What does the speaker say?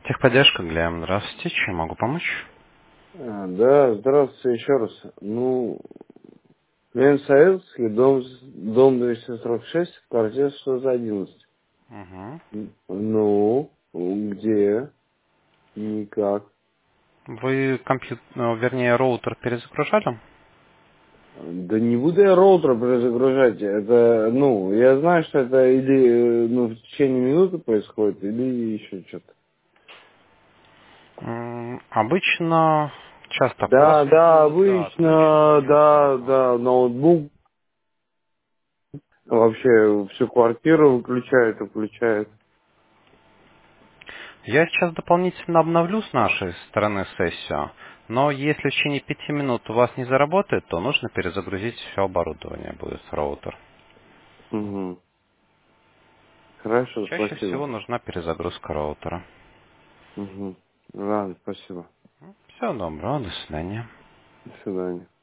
Техподдержка, Глеб. Здравствуйте. Чем могу помочь? Да, здравствуйте еще раз. Клиент Советский, дом 246, квартира 611. Угу. Где? Никак. Вы вернее, роутер перезагружали? Да не буду я роутер перезагружать. Это, я знаю, что это или в течение минуты происходит, или еще что-то. Обычно часто после Да, минуты, отлично обычно, дают сразу. ноутбук вообще всю квартиру выключает. Я сейчас дополнительно обновлю с нашей стороны сессию, но если в течение 5 минут у вас не заработает, то нужно перезагрузить все оборудование, будет роутер. Угу. Хорошо, Чаще спасибо. всего нужна перезагрузка роутера. Угу. Ладно, спасибо. Всего доброго, до свидания. До свидания.